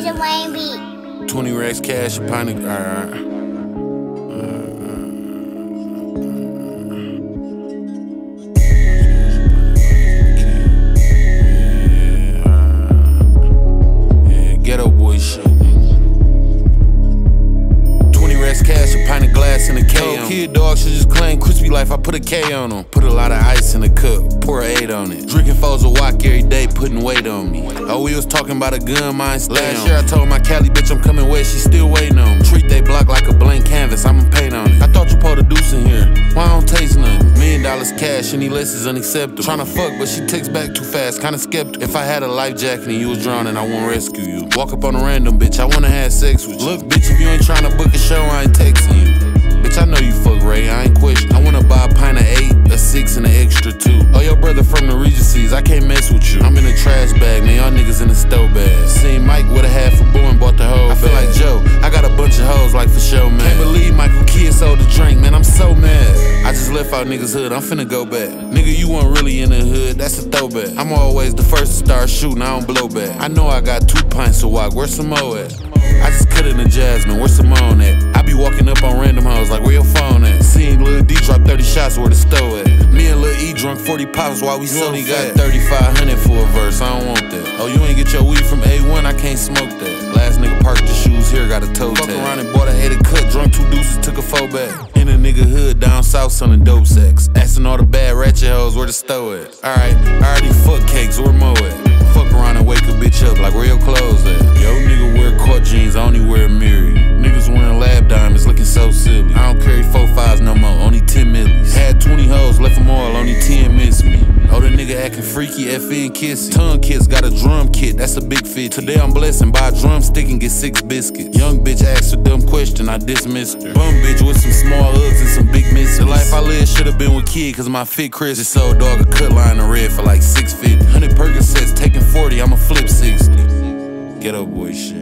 a Wayne beat. 20 racks cash, a pint of. Alright. Ghetto boy shit. 20 racks cash, a pint of glass and a K on. Kid dog should just claim crispy life, I put a K on them. Put a lot of ice in a cup, pour a 8 on it. Drinking foes of walk every day, putting weight on me. Oh, we was talking about a gun, mine stay on. Last year I told my Cali bitch I'm coming west, she still waiting on me. Treat they block like a blank canvas, I'ma paint on it. I thought you pulled a deuce in here, why I don't taste nothing? $1 million cash, any less is unacceptable. Tryna fuck, but she takes back too fast, kinda skeptical. If I had a life jacket and you was drowning, I won't rescue you. Walk up on a random bitch, I wanna have sex with you. Look, bitch, if you ain't tryna book a show, I ain't texting you. Bitch, I know you fuck Ray, I ain't question. I wanna buy a pint of 8, a 6, and an extra 2. Oh, your brother from the Regencies, I can't mess with you. I'm in a trash bag, now y'all niggas in a stove bag. Seen Mike with a half a boo and bought the whole I feel like Joe, I got a bunch of hoes like for show, man. Can't believe Michael Kidd sold the drink, man, I'm so mad. I just left out niggas' hood, I'm finna go back. Nigga, you weren't really in the hood, that's a throwback. I'm always the first to start shooting, I don't blow back. I know I got 2 pints of walk, where's some more at? I just cut in the Jasmine, where's Simone at? I be walking up on random hoes like, where your phone at? Seen Lil D drop 30 shots, where the stove at? Me and Lil E drunk 40 pops while we only got 3,500 for a verse, I don't want that. Oh, you ain't get your weed from A1, I can't smoke that. Last nigga parked the shoes here, got a toe tag. Fuck around and bought a 8 cut, drunk 2 deuces, took a 4 back. In a nigga hood down south selling dope sacks. Asking all the bad ratchet hoes where the stove at. Alright, I already fuck cakes, where Mo at? Fuck around and wake a bitch up like where your clothes at? Yo, nigga wear court jeans, I only wear a mirror. Niggas wearing lab diamonds looking so silly. I don't carry 4.5s no more, only 10 millies. Had 20 hoes, left them all, only 10 miss me. Oh, the nigga acting freaky, FN kissy. Tongue kiss, got a drum kit, that's a big fit. Today I'm blessed and buy a drumstick and get 6 biscuits. Young bitch asked a dumb question, I dismissed her. Bum bitch with some small hoods and some big misses. The life I lived should've been with Kid, cause my fit Chris. Just sold dog a cut line of red for like $6.50. 100 Percocets, taking 40, I'ma flip 60. Ghetto boy shit.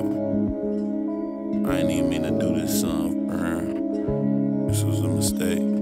I ain't even mean to do this song, bro. This was a mistake.